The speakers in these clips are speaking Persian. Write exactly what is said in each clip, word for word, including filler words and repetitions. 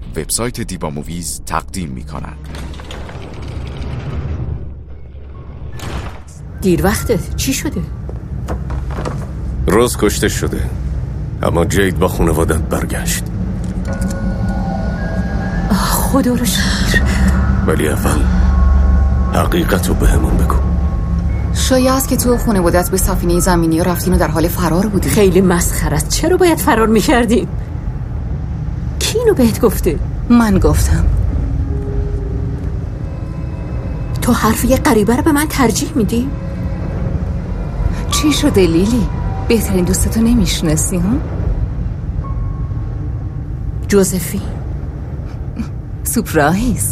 وبسایت دیبا موویز تقدیم می‌کند. دیر وقته، چی شده؟ روز کشته شده، اما جید با خانوادت برگشت. خدا رو شکر. ولی اول حقیقت رو به همون بگو. شایعه است که تو خانوادت به سفینه زمینی رفتین و در حال فرار بودی. خیلی مسخره است. چرا باید فرار میکردیم؟ کی اینو بهت گفته؟ من گفتم. تو حرف یه غریبه رو به من ترجیح میدی؟ چی شده لیلی؟ بهترین دوستتو نمیشناسی ها؟ جوزفین. سورپرایز.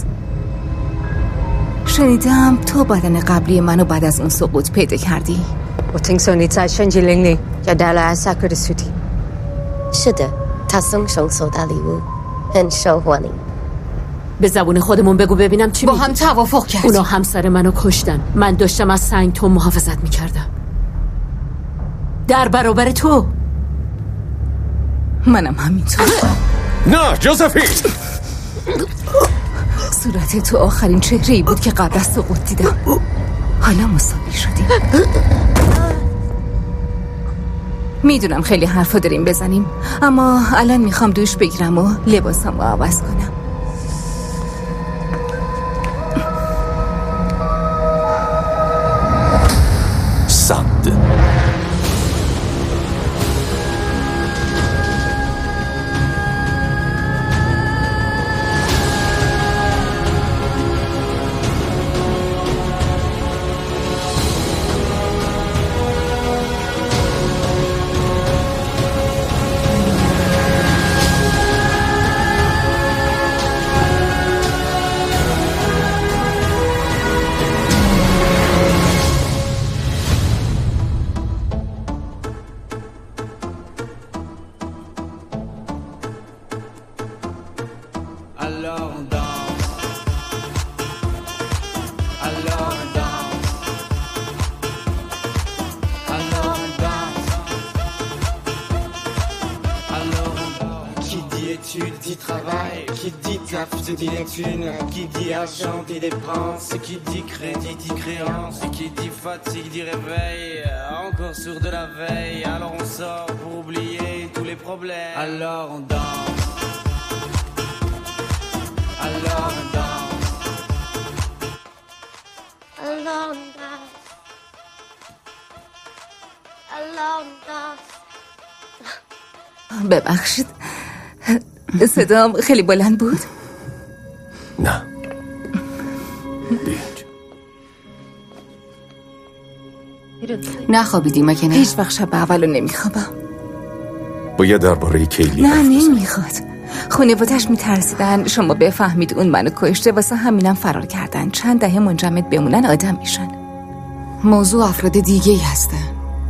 شنیدم تو بدن قبلی منو بعد از اون سقوط پیدا کردی. 我听说你在圣吉林里要带来萨克的尸体。 是的，他送上手的礼物很受欢迎。 به زبون خودمون بگو ببینم چی با میگی؟ هم توافق کردیم. اونا همسر منو کشتن. من داشتم از سنگ تو محافظت میکردم. در برابر تو. منم همینطور. نه جوزفین. صورت تو آخرین چهره‌ای بود که قبل از سقوط دیدم. حالا مساوی شدیم. میدونم خیلی حرفا داریم بزنیم، اما الان میخوام دوش بگیرم و لباسم رو عوض کنم. صد Qui dit les thunes, qui dit argent dit dépenses, qui dit crédit dit créance, qui dit fatigue dit réveil, encore sourd de la veille, alors on sort pour oublier tous les problèmes, alors on danse, alors on danse, alors on danse, alors on danse. ببخشید صدام خیلی بلند بود؟ نه نخوابیدی مگه نه؟ هیچ وقت شب اولو نمیخوابم. باید درباره کیلی نه نمیخواد. خانواده‌اش میترسیدن شما بفهمید اون منو کشته، واسه همینم فرار کردن. چند دهه منجمد بمونن آدم میشن. موضوع افراد دیگه ای هستن.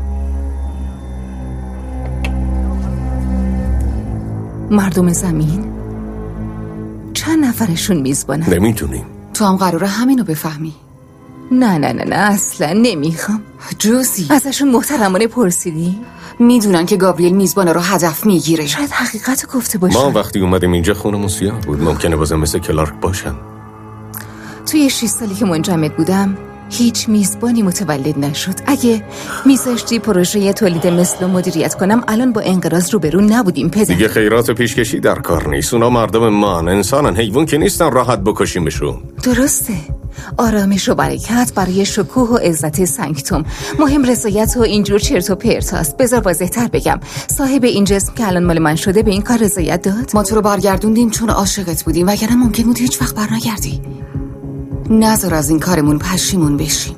مردم زمین چند نفرشون میزبانن؟ نمیتونیم. تو هم قراره همینو بفهمی. نه نه نه نه اصلا نمیخوام. جوزی ازشون محترمانه پرسیدی؟ میدونن که گابریل میزبانا رو هدف میگیره. شاید حقیقت گفته باشه. ما وقتی اومدیم اینجا خونمون سیاه بود. ممکنه بازم مثل کلارک باشن. توی شش سالی که منجمد بودم هیچ میزبانی متولد نشد. اگه میذاشتی پروژه تولید مثل مدیریت کنم الان با انقراض روبرو نبودیم پدر. دیگه خیرات پیشکشی در کار نیست. اونا مردم مان، انسانن، حیوان که نیستن راحت بکشیمشون. درسته. آرامش و برکت برای شکوه و عزت سنگتوم. مهم رضایت و اینجور چرت و پرتاست. بذار واضح‌تر بگم، صاحب این جسم که الان مال من شده به این کار رضایت داد؟ ما تو رو برگردوندیم چون عاشقت بودیم، وگرنه ممکن بود هیچ وقت برنگردی. نذار از این کارمون پشیمون بشیم.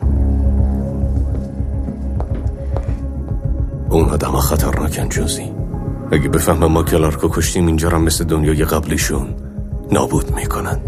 اون آدم ها خطرناکن جوزی. اگه بفهمم ما کلارکو کشتیم اینجا را مثل دنیای قبلیشون نابود میکنن.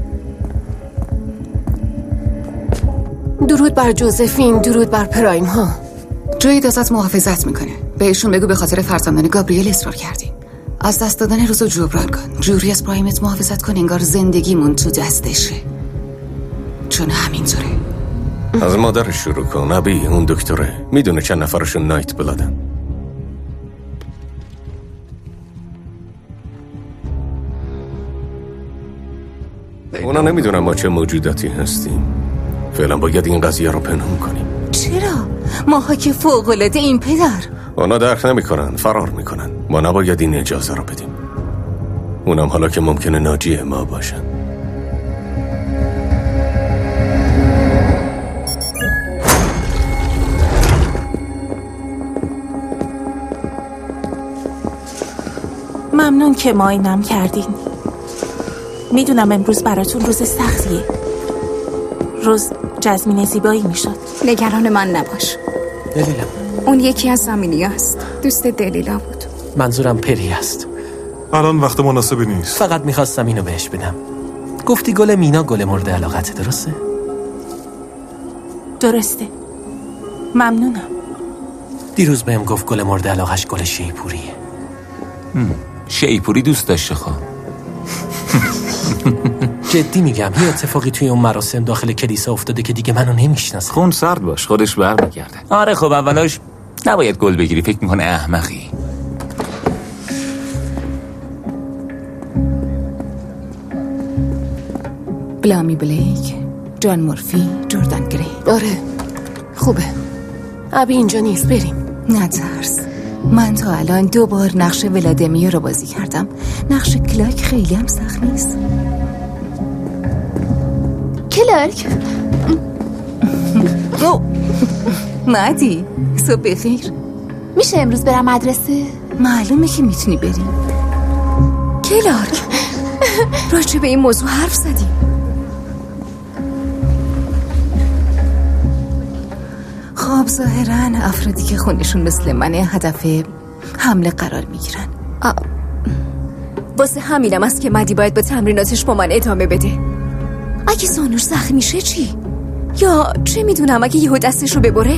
درود بر جوزفین، درود بر پرایم ها. جوید ازت محافظت میکنه. بهشون بگو به خاطر فرزندان گابریل اصرار کردیم. از دست دادن روزو جبران کن. جوری از پرایمت محافظت کن انگار زندگیمون تو دستشه. چون همینطوره. از مادرش شروع کن. ابی اون دکتره میدونه چند نفرشون نایت بلدن. اونا نمیدونن ما چه موجوداتی هستیم. فعلا باید این قضیه رو پنهان کنیم. چرا؟ ماها که فوق‌العاده این پدر. اونا درک نمیکنن، فرار میکنن. ما نباید این اجازه رو بدیم. اونم حالا که ممکنه ناجی ما باشن. ممنون که معاینم کردین. میدونم امروز براتون روز سختیه. روز جزمین زیبایی میشد. نگران من نباش. دلیلا اون یکی از زمینی است. دوست دلیلا بود. منظورم پری است. الان وقت مناسبی نیست. فقط میخواستم اینو بهش بدم. گفتی گل مینا گل مورد علاقته، درسته؟ درسته. ممنونم. دیروز بهم گفت گل مورد علاقش گل شیپوریه. شیپوری دوست داشته خواه. جدی میگم، یه اتفاقی توی اون مراسم داخل کلیسا افتاده که دیگه منو نمیشناسه. خون سرد باش، خودش برمیگرده. آره خب اولاش نباید گل بگیری، فکر میکنه احمقی. بلامی بلیک، جان مورفی، جردن گری. آره خوبه. ابی اینجا نیست، بریم. نترس، من تا الان دو بار نقش ولادیمیر رو بازی کردم. نقش کلارک خیلی هم سخت نیست. کلارک؟ مادی، صبح بخیر. میشه امروز برم مدرسه؟ معلومه که میتونی بری. کلارک، راجع به این موضوع حرف زدیم. خب ظاهرا افرادی که خونشون مثل منه هدف حمله قرار میگیرن. واسه همینم است که مدی باید به تمریناتش با من ادامه بده. اگه زانوش زخم میشه چی؟ یا چه میدونم اگه یهو دستش رو ببره؟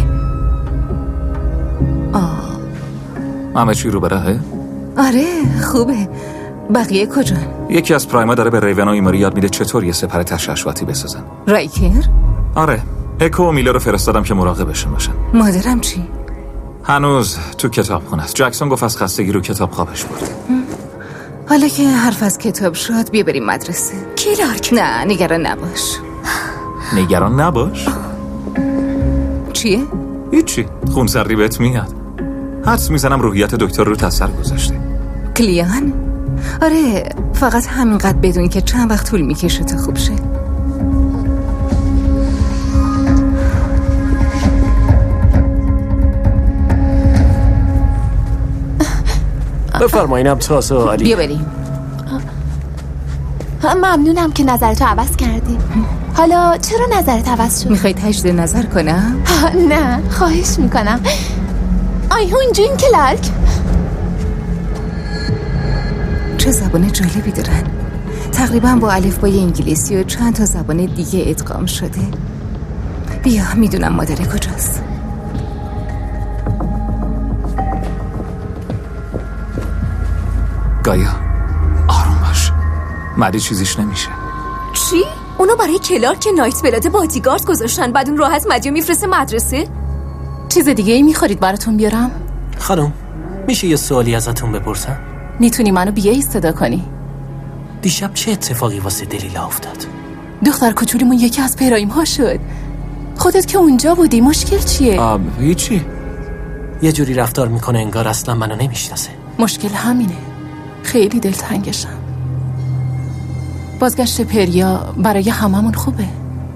آه همه چی رو براهه؟ آره خوبه. بقیه کجا؟ یکی از پرایما داره به ریون و ایماری یاد میده چطور یه سپر تشعشعاتی بسازن. رایکر؟ آره، اکو و میله رو فرستادم که مراقبشون باشن. مادرم چی؟ هنوز تو کتابخونه است. جکسون گفت از خستگی رو کتاب خوابش برد. حالا که حرف از کتاب شد بیا بریم مدرسه. کلارک؟ نه نگران نباش. نگران نباش؟ چیه؟ هیچی، خونسردی بهت میاد. حدس میزنم روحیت دکتر رو تاثیر گذاشته. کلیان؟ آره، فقط همینقدر بدون که چند وقت طول میکشه تا خوب شه. بفرمایینم تازه عالی. بیا بریم. ممنونم که نظرتو عوض کردی. حالا چرا نظرت عوض شد؟ میخوای تجدید نظر کنم؟ نه خواهش میکنم. آیهون جون کلارک. چه زبان جالبی دارن. تقریبا با الفبای انگلیسی و چند تا زبان دیگه ادغام شده. بیا میدونم مادر کجاست. گایا آروم باش، مدی چیزیش نمیشه. چی؟ اونو برای کلارک نایت بلاد بادیگارد گذاشتن، بعد اون راحت مدیو میفرسته مدرسه؟ چیز دیگه ای میخورید براتون بیارم؟ خانم میشه یه سوالی ازتون بپرسم؟ میتونی منو بیایی صدا کنی؟ دیشب چه اتفاقی واسه دلیلا افتاد؟ دختر کوچولیمون یکی از پیرایم ها شد. خودت که اونجا بودی، مشکل چیه؟ آب هیچی. یه جوری رفتار میکنه انگار اصلا منو نمیشناسه. مشکل همینه. خیلی دلتنگشم. بازگشت پریا برای هممون خوبه.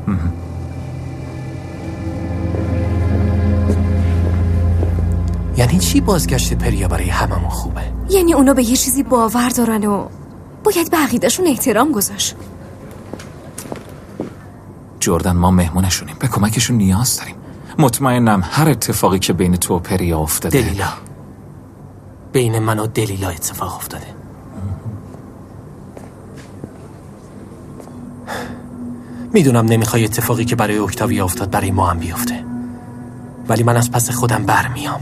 یعنی چی بازگشت پریا برای هممون خوبه؟ یعنی اونا به یه چیزی باور دارن و باید به عقیده‌شون احترام گذاشت. جردن ما مهمونشونیم، به کمکشون نیاز داریم. مطمئنم هر اتفاقی که بین تو و پریا افتاده. دلیلا بین من و دلیلا اتفاق افتاده. میدونم نمیخوای اتفاقی که برای اکتاویا افتاد برای ما هم بیفته، ولی من از پس خودم برمیام.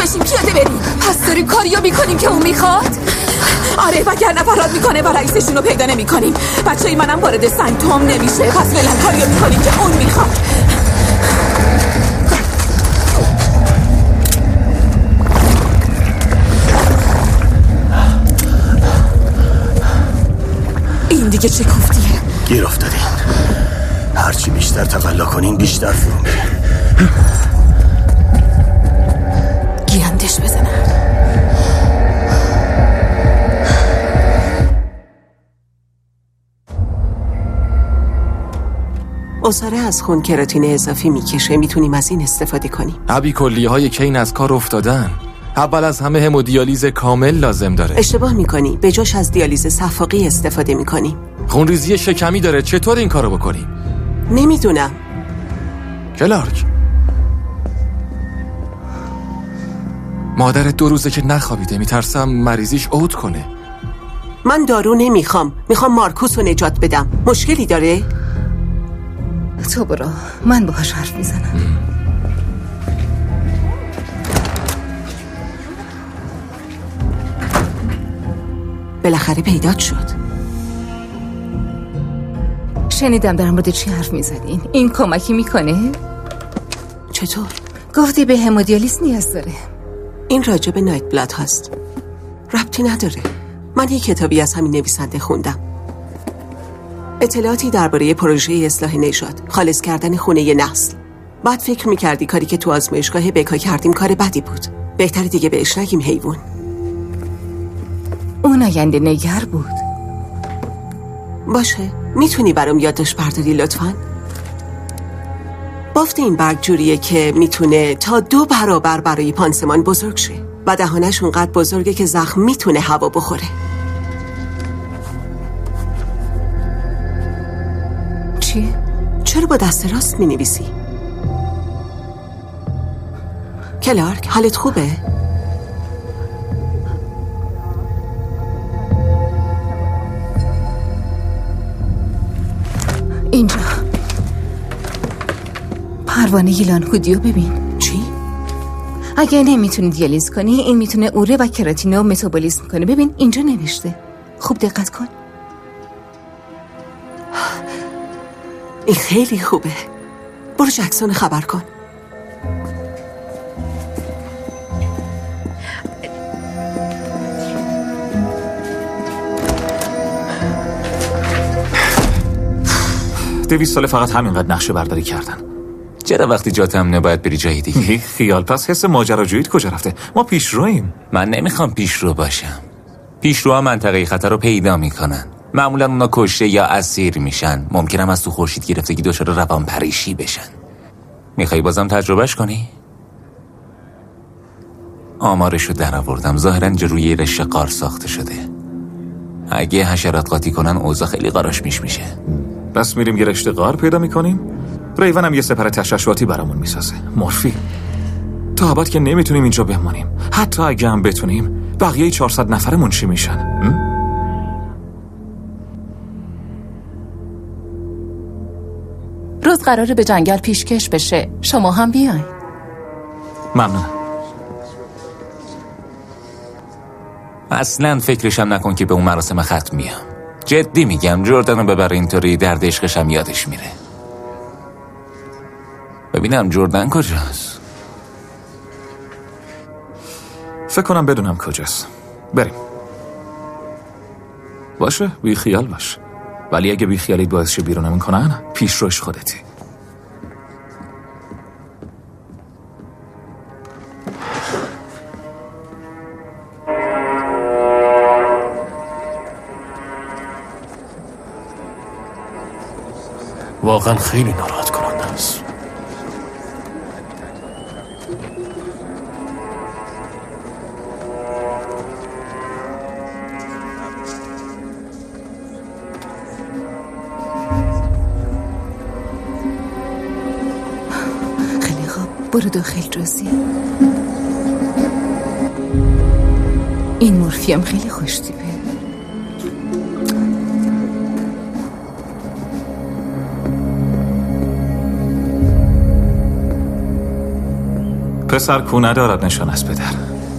نشیم پیاده بریم. پس داریم کاریو میکنیم که اون میخواد؟ آره وگرنه فرار میکنه و رئیسشون رو پیدا نمیکنیم. بچه‌ی منم وارد سنگتوم نمیشه. پس فعلا کاریو میکنیم که اون میخواد. این دیگه چه کوفتیه؟ گیر افتادین. هرچی بیشتر تقلا کنین بیشتر فرو میرین. گیرندش بزنم. اصاره از خون کراتین اضافی میکشه. میتونیم از این استفاده کنیم. ابی کلیه های کین از کار افتادن. اول از همه همودیالیز کامل لازم داره. اشتباه میکنی. به جاش از دیالیز صفاقی استفاده میکنیم. خونریزی شکمی داره. چطور این کارو بکنیم؟ نمیدونم. کلارک، مادرت دو روزه که نخوابیده. میترسم مریضیش عود کنه. من دارو نمیخوام. میخوام مارکوس رو نجات بدم. مشکلی داره؟ تو برو، من باهاش حرف میزنم. بالاخره پیدات شد. شنیدم در مورد چی حرف میزدین. این کمکی میکنه؟ چطور؟ گفتی به همودیالیز نیاز داره. این راجع به نایت بلاد هست. ربطی نداره. من یک کتابی از همین نویسنده خوندم. اطلاعاتی درباره پروژه اصلاح نژاد، خالص کردن خونه نسل. بعد فکر میکردی کاری که تو آزمایشگاه بکا کردیم کار بدی بود. بهتره دیگه بهش نگیم حیوان. اون آینده نگر بود. باشه، میتونی برام یادداشت برداری لطفاً؟ بافت این برگ جوریه که میتونه تا دو برابر برای پانسمان بزرگ شه و دهانش اونقدر بزرگه که زخم میتونه هوا بخوره. چی؟ چرا با دست راست مینویسی؟ کلارک، حالت خوبه؟ اینجا پروانه یلان هودیو ببین. چی؟ اگه نمیتونی دیالیز کنی این میتونه اوره و کراتینو متابولیسم کنه. ببین اینجا نوشته. خوب دقت کن. این خیلی خوبه. برو جکسون خبر کن. دویست ساله فقط همینقدر نقشه برداری کردن. چرا وقتی جات امنه باید بری جای دیگه؟ خیال پس حس ماجراجوییت کجا رفته؟ ما پیشرویم. من نمیخوام پیشرو باشم. پیشروها منطقه خطر رو پیدا میکنن. معمولا اونا کشته یا اسیر میشن. ممکنم از تو خورشید گرفتگی دچار روان پریشی بشن. میخوای بازم تجربهش کنی؟ آمارشو در آوردم. ظاهرا جروی رشته قار ساخته شده. اگه حشرات قاطی کنن اوضاع خیلی قاراش میش میشه. بس میریم یه رشته قار پیدا میکنیم. ریون هم یه سپر تشعشعاتی برامون میسازه. مورفی تا ابد که نمیتونیم اینجا بمونیم. حتی اگه هم بتونیم بقیه چهارصد نفرمون چی میشن؟ روز قراره به جنگل پیشکش بشه. شما هم بیاین. ممنونم. اصلا فکرشم نکن که به اون مراسم ختم میام. جدی میگم. جردن رو ببر اینطوری درد عشقشم یادش میره. ببینم جردن کجاست. فکر کنم بدونم کجاست. بریم. باشه بی خیال باش. ولی اگه بی خیالیت باعث شه بیرونمون کنن پیش روش خودتی. واقعا خیلی ناراحت کننده است. خیلی خوب، برو داخل جوزی. این مورفیم خیلی خوش تیپه. پسر کو ندارد نشان از پدر.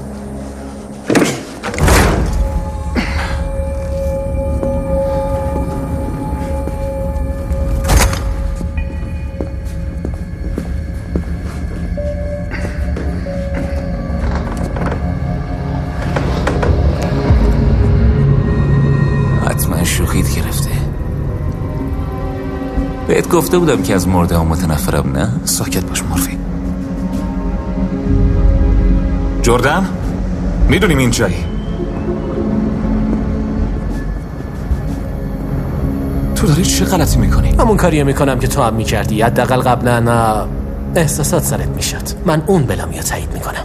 حتما شوخیت گرفته. بهت گفته بودم که از مرده ها متنفرم. نه؟ ساکت باش مورفی. جردن؟ میدونیم اینجایی. تو داری چه غلطی میکنی؟ همون کاریه میکنم که تو هم میکردی. حداقل قبلا احساسات سرت میشد. من اون بلم یا تایید میکنم.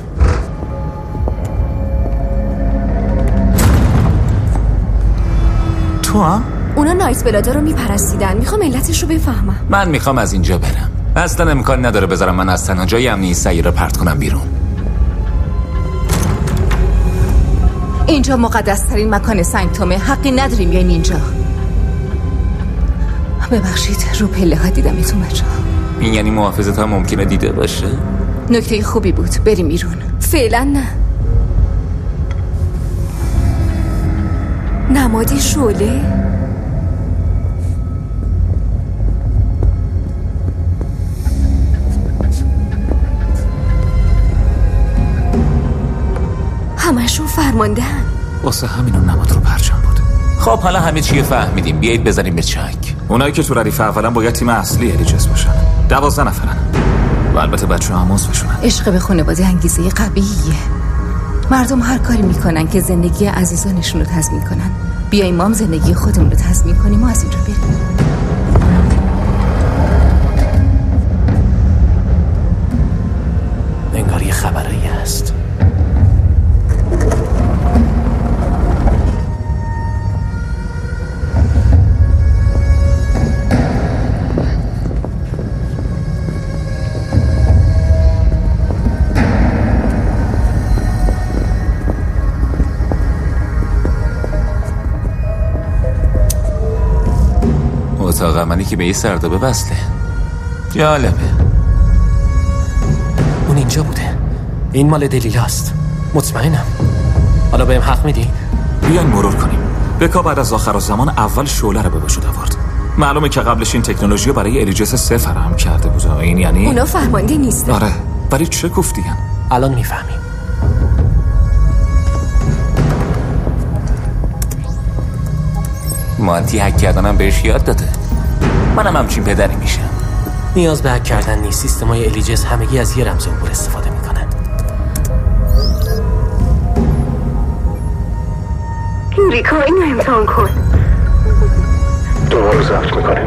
تو هم؟ اونا نایت بلادا رو میپرستیدن. میخوام علتش رو بفهمم. من میخوام از اینجا برم. اصلا امکان نداره بذارم من از تنها جای امنی سیاره پرت کنم بیرون. اینجا مقدسترین مکان سنگتومه. حقی نداریم بیایم اینجا. ببخشید رو پله ها دیدمتون بچه ها. این یعنی محافظت ها ممکنه دیده باشه؟ نکته خوبی بود. بریم بیرون. فعلا نه. نمادی شعله؟ همشون فرماندهن. واسه همین اون نماد رو پرچم بود. خب حالا همه چی فهمیدیم. بیایید بزنیم به چنگ. اونایی که تو ردیف اولا باید تیم اصلی الیجس باشن. دوازده نفرن و البته بچه هم عضوشونن. عشق به خانواده انگیزه قویه. مردم هر کاری میکنن که زندگی عزیزانشون رو تضمین کنن. بیاییم ما هم زندگی خودمون رو تضمین کنیم و از اینجا بریم. انگار یه خبرایی هست. اتاق عملی که به یه سردابه بسته. جالبه. اون اینجا بوده. این مال دلیلاست. مطمئنم. حالا بهم حق میدی؟ بیاین مرور کنیم. بکا بعد از آخر زمان اول شعله رو به وجود آورد. معلومه که قبلش این تکنولوژی رو برای الیجس سه فراهم کرده بود. این یعنی اونا فرمانده نیستن. آره. ولی چه گفتین؟ الان میفهمیم. مانتی هک کردنم بهش یاد داده. منم همچین پدری میشم. نیاز به هک کردن نیست. سیستمای الیجس همگی از یه رمز عبور استفاده میکنن. یوریکا اینو امتحان کن. دوباره ضبط میکنیم.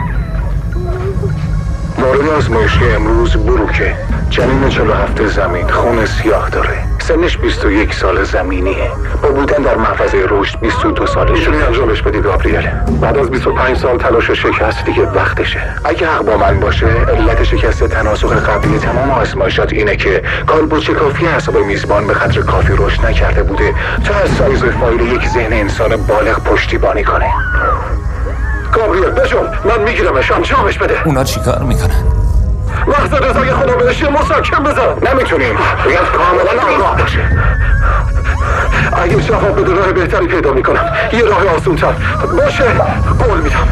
مورد آزمایشی امروز بروکه. جنین چهل و هفت زمین. خون سیاه داره. سنش بیست و یک سال زمینیه. با بودن در محفظه رشد بیست و دو سالشه. میتونی انجامش بدی گابریل. بعد از بیست و پنج سال تلاش شکست دیگه وقتشه. اگه حق با من باشه علت شکست تناسق قبلی تمام آزمایشات اینه که کالبوچ کافی اعصاب میزبان به قدر کافی رشد نکرده بوده تا از سایز فایل یک ذهن انسان بالغ پشتیبانی کنه. گابریل بجو من میگیرمش. انجامش بده. اونا چیکار میکنن؟ وقت رضای خدا بهش مسکن بزن. نمیتونیم. باید کاملا آگاه باشه. اگه جواب بده راه بهتری پیدا میکنم. یه راه آسونتر باشه. قول میدم.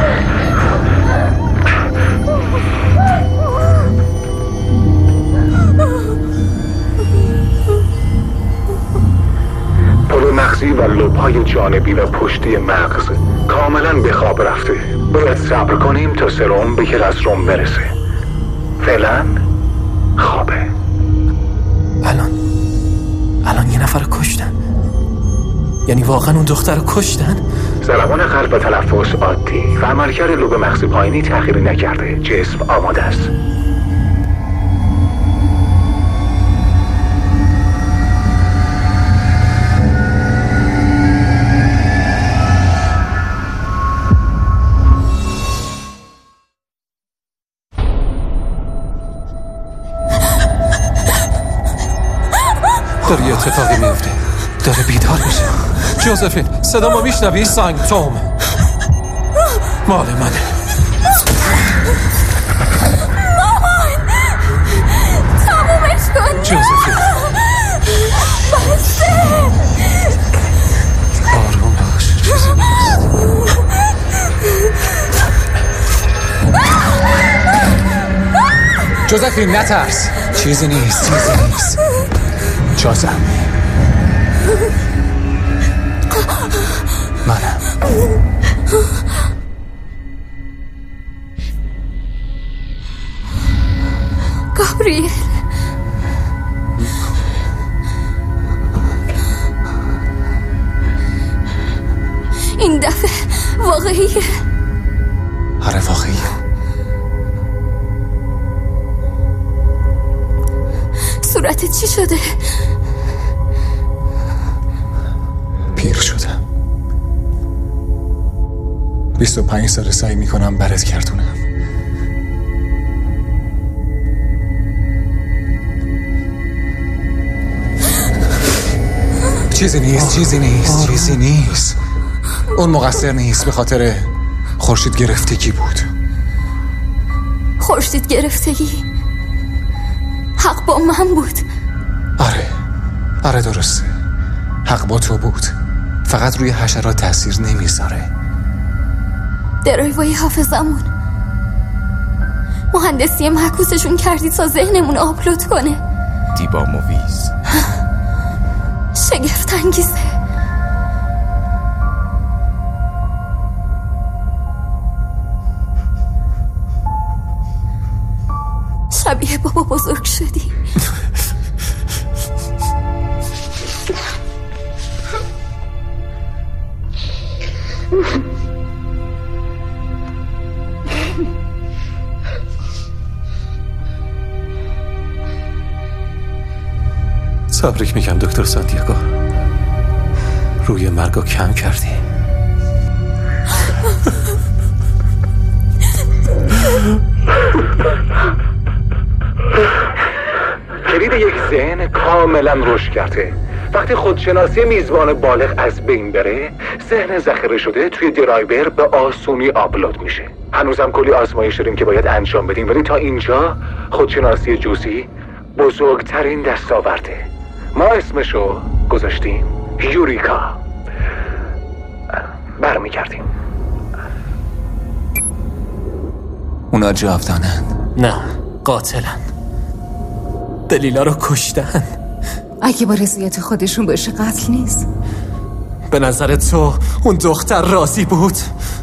پل مغزی و لوب‌های جانبی و پشتی مغز کاملا به خواب رفته. باید صبر کنیم تا سرم به کلاسروم برسه. فعلا خوابه. الان الان یه نفر رو کشتن. یعنی واقعا اون دختر رو کشتن؟ ضربان قلب و تنفس عادی و عملکرد لوب مغزی پایینی تغییری نکرده. جسم آماده است. داره یه اتفاقی میفته. داره بیدار میشه. جوزفین صدا ما میشنوی؟ سنگتوم مال منه. مامان تمومش کن. جوزفین بسته آروم باش، چیزی نیست. جوزفین نترس، چیزی نیست، چیزی نیست. جازم منم. گابریل این دفعه واقعیه. آره واقعیه. صورتت چی شده؟ پیر شدم. بیست و پنج سال سعی میکنم برات گردونم. چیزی نیست، چیزی نیست، چیزی نیست. اون مقصر نیست، به خاطر خورشید گرفتگی بود. خورشید گرفتگی؟ حق با من بود. آره آره درسته، حق با تو بود، فقط روی حشرات تاثیر نمیذاره. درایوای حافظمون مهندسی معکوسشون کردی تا ذهنمون آپلود کنه. دیبا موویز شگفت انگیزه. شبیه بابا بزرگ شدی. تبریک میگم دکتر سانتیاگو، روی مرگو کم کردی. کلید یک ذهن کاملا رشد کرده. وقتی خودشناسی میزبان بالغ از بین بره، ذهن ذخیره شده توی درایور به آسونی آپلود میشه. هنوزم کلی آزمایش داریم که باید انجام بدیم، ولی تا اینجا خودشناسی جوزی بزرگترین دستاورده. ما اسمشو گذاشتیم یوریکا. برمیگردیم. اونا جاودانن؟ نه، قاتلن. دلیلا رو کشتن. اگه با رضایت خودشون باشه قتل نیست. به نظر تو اون دختر راضی بود؟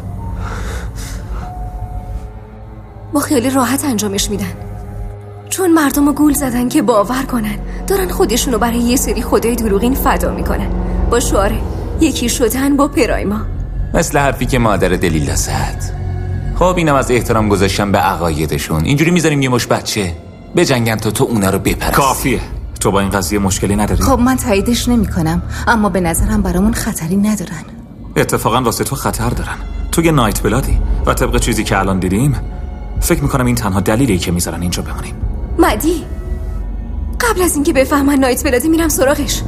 با خیلی راحت انجامش میدن، چون مردم رو گول زدن که باور کنن دارن خودشونو برای یه سری خدای دروغین فدا میکنن با شعار یکی شدن با پرایما. مثل حرفی که مادر دلیلا زد. خب اینم از احترام گذاشتن به عقایدشون. اینجوری میذاریم یه مش بچه بجنگن تا تو اونا رو بپرستی. کافیه. تو با این قضیه مشکلی نداری؟ خب من تاییدش نمی کنم، اما به نظرم برامون خطری ندارن. اتفاقا واسه تو خطر دارن. تو یه نایت بلادی و طبق چیزی که الان دیدیم فکر میکنم این تنها دلیلی که میذارن اینجا بمونیم. مدی قبل از اینکه بفهمن نایت بلادی میرم سراغش.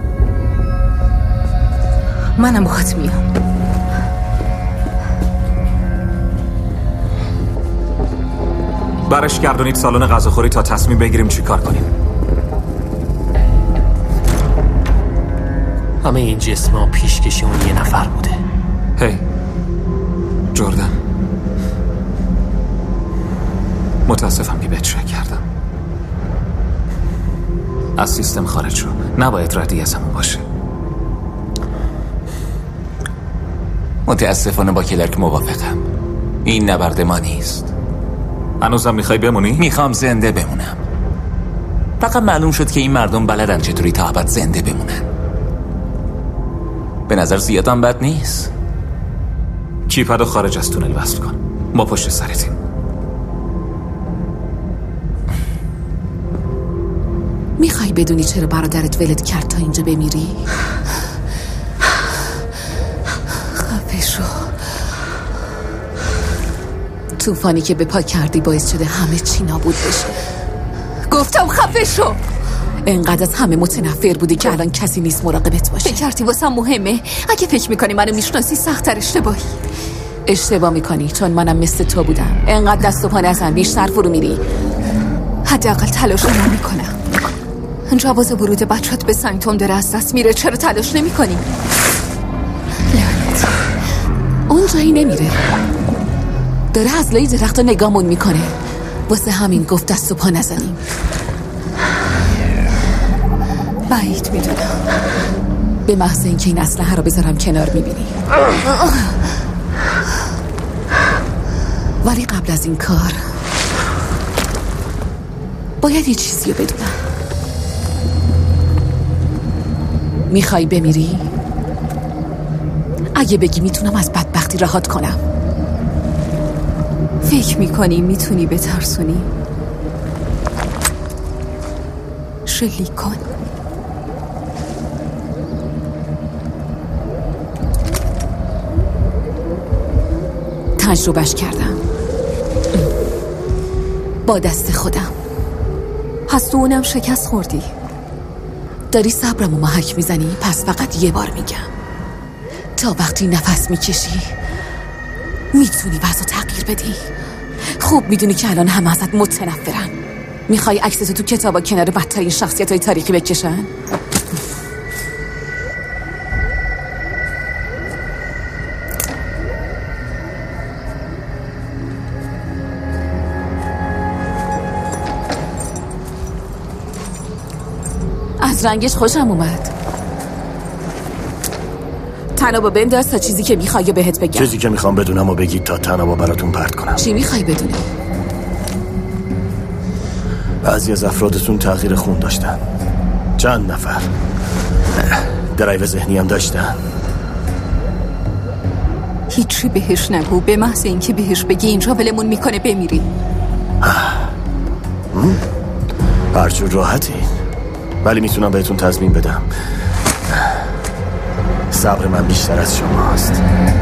منم باهات میام. برش گردونید سالن غذاخوری تا تصمیم بگیریم چی کار کنیم. همه این جسم‌ها پیشکشی اون یه نفر بوده. هی جردن، متاسفم که بهت شک کردم. از سیستم خارج شو. نباید ردی از همون باشه. متاسفانه با کلرک موافقم. این نبرد ما نیست. هنوزم میخوای بمونی؟ میخوام زنده بمونم. فقط معلوم شد که این مردم بلدن چطوری تا ابد زنده بمونن. به نظر زیادم بد نیست. کیپدو خارج از تونل وصل کن. ما پشت سرتیم. میخوای بدونی چرا برادرت ولت کرد تا اینجا بمیری؟ خفه شو. طوفانی که به پا کردی باعث شده همه چی نابود بشه. گفتم خفه شو. انقدر از همه متنفر بودی که الان کسی نیست مراقبت باشه. فکر کردی واسم مهمه؟ اگه فکر میکنی منو میشناسی سخت‌تر اشتباهی. اشتباه میکنی، چون منم مثل تو بودم. انقدر دست و پا نزن، بیشتر فرو میری. حداقل تلاشو نمیکنم. جواز ورود بچت به سنگتون داره از دست میره. چرا تلاش نمی کنی؟ لعنت، اون جایی نمیره، داره از لای درخت نگامون میکنه. واسه همین گفت دست و پا نزنیم. بعید میدونم، به محض اینکه این اسلحه رو بذارم کنار میبینی. ولی قبل از این کار باید یه چیزی رو بدونم. میخوای بمیری؟ اگه بگی میتونم از بدبختی رهات کنم. فکر میکنی میتونی بترسونی؟ شلیک کن. تجربهش کردم با دست خودم. پس تو اونم شکست خوردی. داری صبرمو محک میزنی، پس فقط یه بار میگم تا وقتی نفس میکشی میتونی وضع تغییر بدی. خوب میدونی که الان همه ازت متنفرن. میخوای عکستو تو کتابا کنار بدترین شخصیت‌های تاریخی بکشن؟ از رنگش خوشم اومد. تنابو بنداز تا چیزی که میخوای بهت بگم. چیزی که میخوام بدونم و بگید تا تنابو براتون پرت کنم. چی میخوای بدونی؟ بعضی از افرادتون تغییر خون داشتن. چند نفر درایو ذهنی هم داشتن. هیچی بهش نگو. به محض اینکه بهش بگی اینجا ولمون میکنه بمیری. هرچون راحتی، ولی میتونم بهتون تضمین بدم صبر من بیشتر از شماست.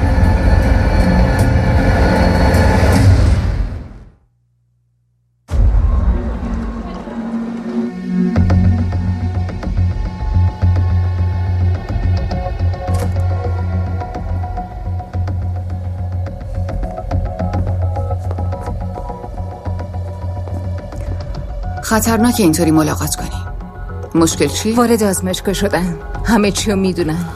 خطرناکه اینطوری ملاقات کنی. مشکل چی؟ وارد آزمایشگاه شدن، همه چی رو میدونن.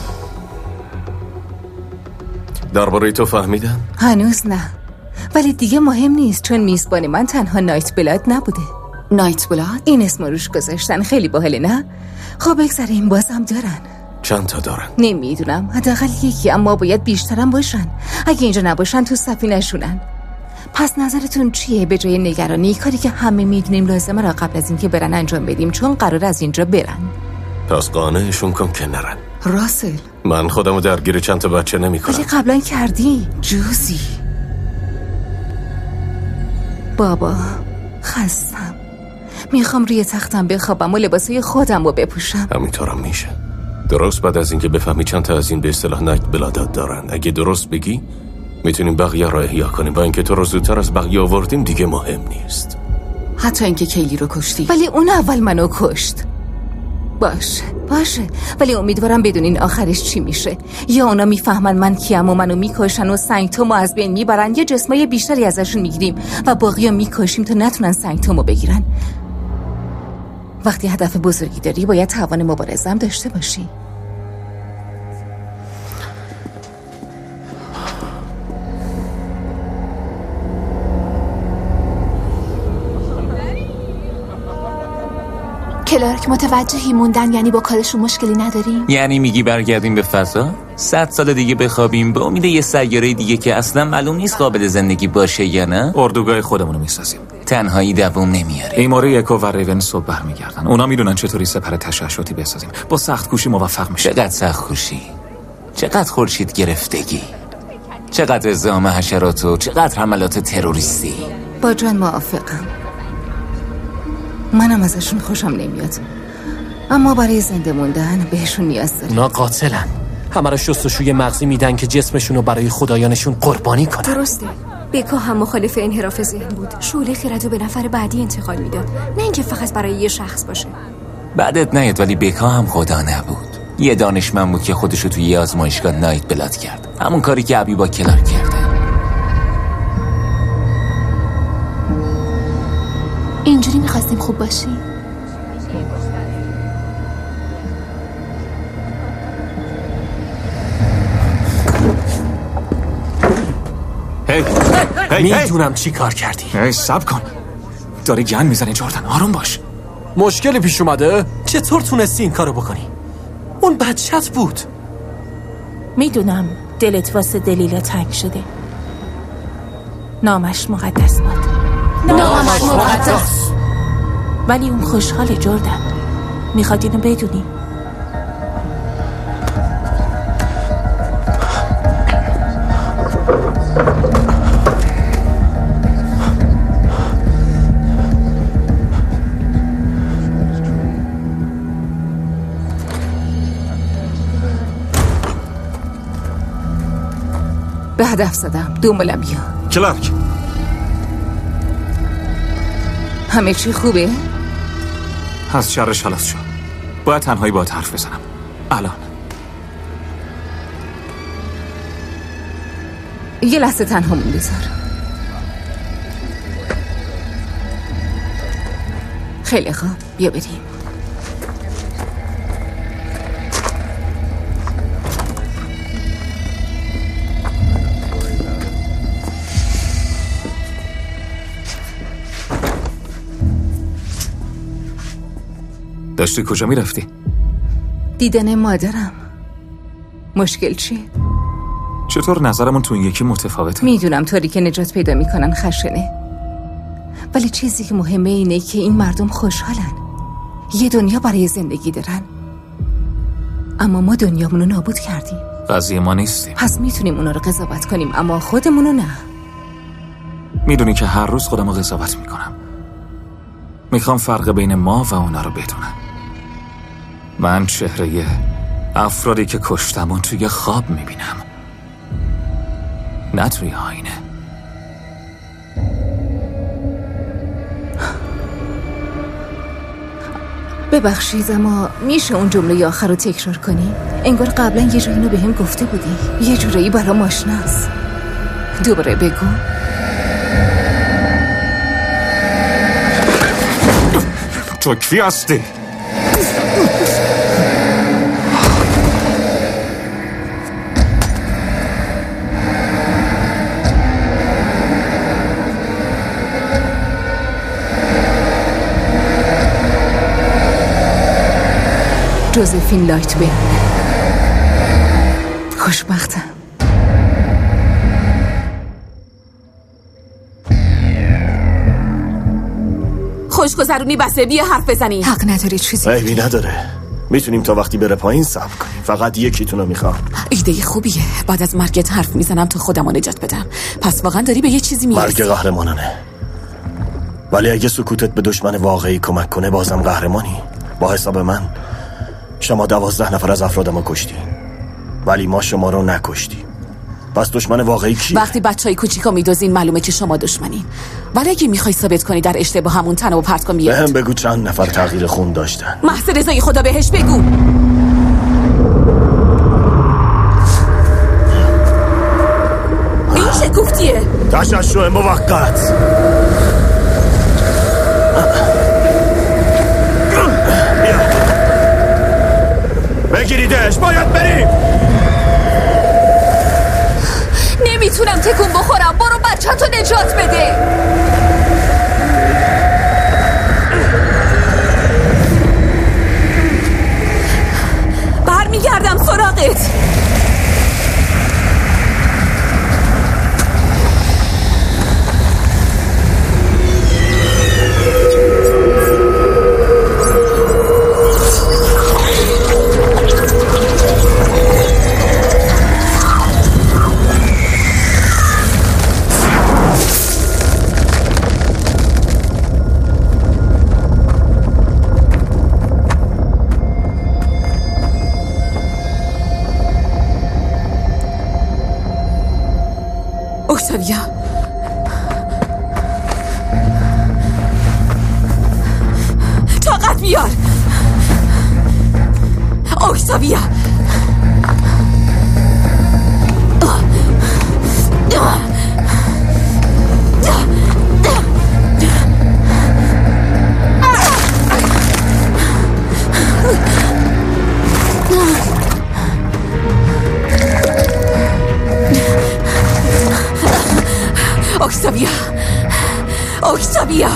درباره تو فهمیدن؟ هنوز نه، ولی دیگه مهم نیست، چون میزبان من تنها نایت بلاد نبوده. نایت بلاد؟ این اسم روش گذاشتن. خیلی باحاله نه؟ خب بگذاریم، بازم دارن. چند تا دارن؟ نمیدونم، حداقل یکی، اما باید بیشترم باشن. اگه اینجا نباشن تو سفینه‌شونن. پس نظرتون چیه؟ به جای نگرانی، کاری که همه میدونیم لازمه را قبل از اینکه برن انجام بدیم، چون قرار از اینجا برن. پس قانعشون کن که نرن. راسل، من خودمو درگیر چند تا بچه نمی کنم. ولی قبلا کردی. جوزی بابا، خستم، میخوام روی تختم بخوابم و لباسای خودم رو بپوشم. همینطورم میشه. درست بعد از اینکه بفهمی چند تا از این به اصطلاح نایت بلادات دارن، اگه درست بگی میتونیم بقیه را احیا کنیم. با اینکه تو رو زودتر از بقیه آوردیم دیگه مهم نیست. حتی اینکه کیلی رو کشتی. ولی اون اول منو کشت. باشه باشه، ولی امیدوارم بدونین آخرش چی میشه. یا اونا میفهمن من کیم و منو میکشن و سنگتومو از بین میبرن، یا جسمای بیشتری ازشون میگیریم و باقیو میکشیم تا نتونن سنگتومو بگیرن. وقتی هدف بزرگی داری باید توان مبارزه هم داشته باشی. کلارک، متوجهی موندن یعنی با کارشون مشکلی نداریم؟ یعنی میگی برگردیم به فضا؟ صد سال دیگه بخوابیم به امید یه سیاره دیگه که اصلا معلوم نیست قابل زندگی باشه یا نه؟ اردوگاه خودمونو میسازیم. تنهایی دوام نمیاره. ایماری اکو و ریون صبح برمیگردن. اونا میدونن چطوری سپر تشعشعاتی بسازیم. با سخت کوشی موفق میشه. چقدر سخت کوشی؟ چقدر خورشید گرفتگی؟ چقدر ازدحام حشرات و چقدر حملات تروریستی؟ با جان موافقم. منم ازشون خوشم نمیاد، اما برای زنده موندن بهشون نیاز داریم. اونا قاتلن، همه را شستشوی مغزی میدن که جسمشونو برای خدایانشون قربانی کنن. درسته، بکا هم مخالف انحراف ذهن بود. شعله خیرتو به نفر بعدی انتقال میداد، نه اینکه فقط برای یه شخص باشه. بعدت نیاد، ولی بکا هم خدا نبود. یه دانشمند بود که خودشو توی یه آزمایشگاه نایت بلاد کرد، همون کاری که ابی با کلارک کرده. اینجوری میخواستیم خوب باشیم. میدونم چی کار کردی. ای سب کن، داری گن میزنی جردن، آروم باش. مشکلی پیش اومده؟ چطور تونستی این کارو بکنی؟ اون بچت بود. میدونم دلت واسه دلیل تنگ شده. نامش مقدس بود. نامش مقدس. ولی اون خوشحال جردن. میخواد اینو بدونی. به هدف زدم. دنبالم بیا. کلارک، همه چی خوبه؟ از شرش خلاص شو. باید تنهایی باید حرف بزنم الان. یه لحظه تنهامون بذار. خیلی خوب، بیا بریم. داشتی کجا میرفتی؟ دیدن مادرم. مشکل چیه؟ چطور نظرمون تو این یکی متفاوته؟ میدونم طوری که نجات پیدا میکنن خشنه، ولی چیزی که مهمه اینه که این مردم خوشحالن، یه دنیا برای زندگی دارن، اما ما دنیامونو نابود کردیم. قضیه ما نیستیم. پس میتونیم اونا رو قضاوت کنیم، اما خودمونو نه. میدونی که هر روز خودمو قضاوت میکنم. میخوام فرق بین ما و اونا رو بدونم. من چهره افرادی که کشتمون توی خواب میبینم، نه توی آینه. ببخشید، اما میشه اون جمله آخر رو تکرار کنی؟ انگار قبلا یه جایی اینو به هم گفته بودی. یه جورایی برام آشناست. دوباره بگو. تو کی هستی؟ جوزفین لایتبرن. خوشبختم. خوشگذرونی بسه، بیا حرف بزنی. حق نداری چیزی عیبی نداره. میتونیم تا وقتی بره پایین صبر کنیم. فقط یکیتونو میخوام. ایده خوبیه. بعد از مرگت حرف میزنم تا خودمو نجات بدم. پس واقعا داری به یه چیزی میرسی. مرگ قهرمانانه، ولی اگه سکوتت به دشمن واقعی کمک کنه بازم قهرمانی. با حساب من شما دوازده نفر از افرادمو کشتی، ولی ما شما رو نکشتیم. پس دشمن واقعی کیه؟ وقتی بچهای کوچیکو میدوزین معلومه که شما دشمنین، ولی اگه میخوای ثابت کنی در اشتباه همون تنو پرت کن بیاد. بهم بگو چند نفر تغییر خون داشتن. محض رضای خدا بهش بگو. این چه گفتیه؟ تشعشع موقت. بگیریدش، باید بریم. نمیتونم تکون بخورم. برو بچه‌تو نجات بده. برمیگردم سراغت. اوکتاویا، طاقت بیار. اوکتاویا، اکتاویا، اکتاویا.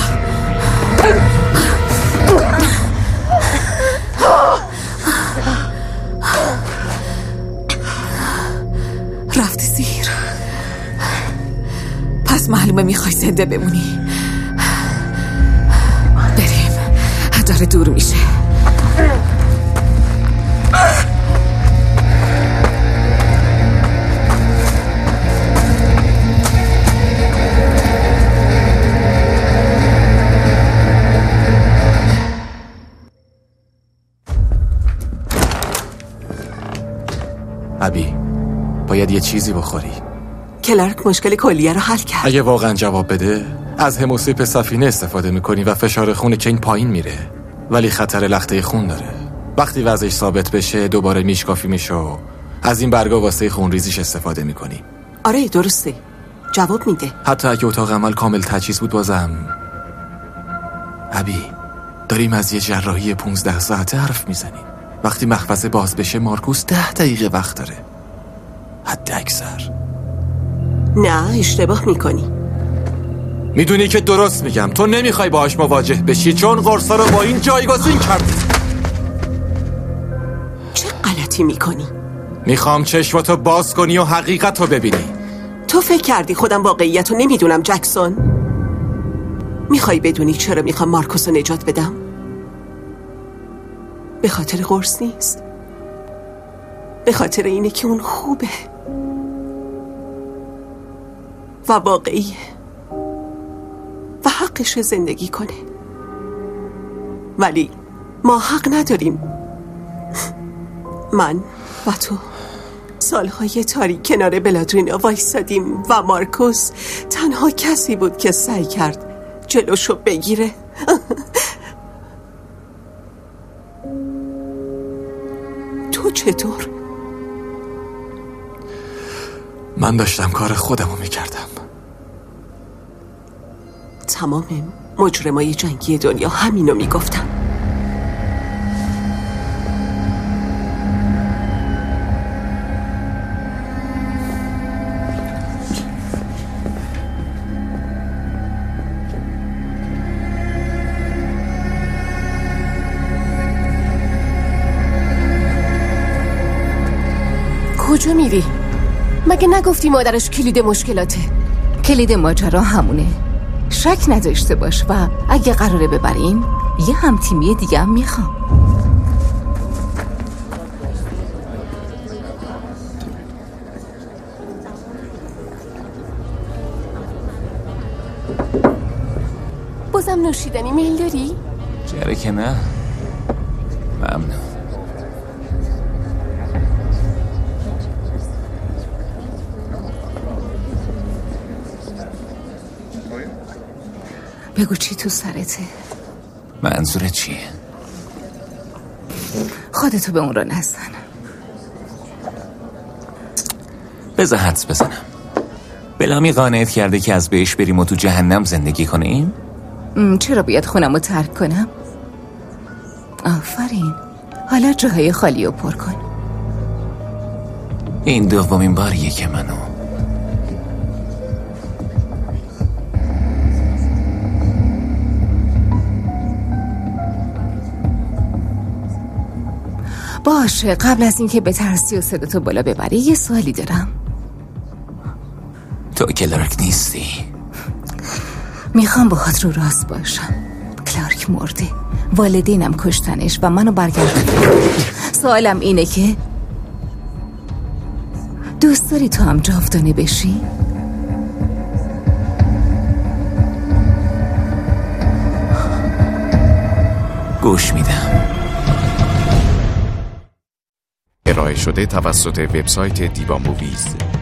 رفتی زیر. پس معلومه میخوای زنده بمونی. بریم، داره دور میشه. ابی، باید یه چیزی بخوری. کلارک مشکل کلیه رو حل کرد. اگه واقعا جواب بده، از هموسیپ سفینه استفاده میکنی و فشار خون کین پایین میره، ولی خطر لخته خون داره. وقتی وضعش ثابت بشه دوباره میشکافی میشه و از این برگا واسه خون ریزیش استفاده میکنی. آره درسته، جواب میده. حتی اگه اتاق عمل کامل تجهیز بود بازم. ابی، داریم از یه جراحی پونزده ساعته حرف میزنیم. وقتی محفظه باز بشه مارکوس ده دقیقه وقت داره، حد اکثر. نه اشتباه میکنی. میدونی که درست میگم. تو نمیخوای باهاش مواجه بشی چون قرصا رو با این جایگزین کردی. چه غلطی میکنی؟ میخوام چشماتو باز کنی و حقیقت رو ببینی. تو فکر کردی خودم واقعیت رو نمیدونم جکسون؟ میخوای بدونی چرا میخوام مارکوس رو نجات بدم؟ به خاطر قرص نیست، به خاطر اینه که اون خوبه و واقعیه و حقش زندگی کنه، ولی ما حق نداریم. من و تو سالهای تاریک کنار بلادرینا وایسادیم و مارکوس تنها کسی بود که سعی کرد جلوشو بگیره. تو چطور؟ من داشتم کار خودمو میکردم. تمام مجرمای جنگی دنیا همینو میگفتن. کجا میری؟ مگه نگفتی مادرش کلید مشکلاته؟ کلید ماجرا همونه، شک نداشته باش. و اگه قراره ببریم یه هم تیمی دیگه هم میخوام. بازم نوشیدنی میل داری؟ چرا که نه، ممنون. بگو چی تو سرته؟ منظورت چیه؟ خودتو به اون رو نزن. بذار حدس بزنم. بلامی قانعت کرده که از بهش بریم و تو جهنم زندگی کنیم؟ چرا باید خونم رو ترک کنم؟ آفرین، حالا جاهای خالی رو پر کن. این دومین باریه که منو باشه. قبل از اینکه به ترسی و صداتو بالا ببری یه سوالی دارم. تو کلارک نیستی؟ میخوام باهات رو راست باشم. کلارک مرده، والدینم کشتنش و منو برگردوندن. سوالم اینه که دوست داری تو هم جاودانه بشی؟ گوش میدم. ارائه شده توسط وبسایت دیبا موویز.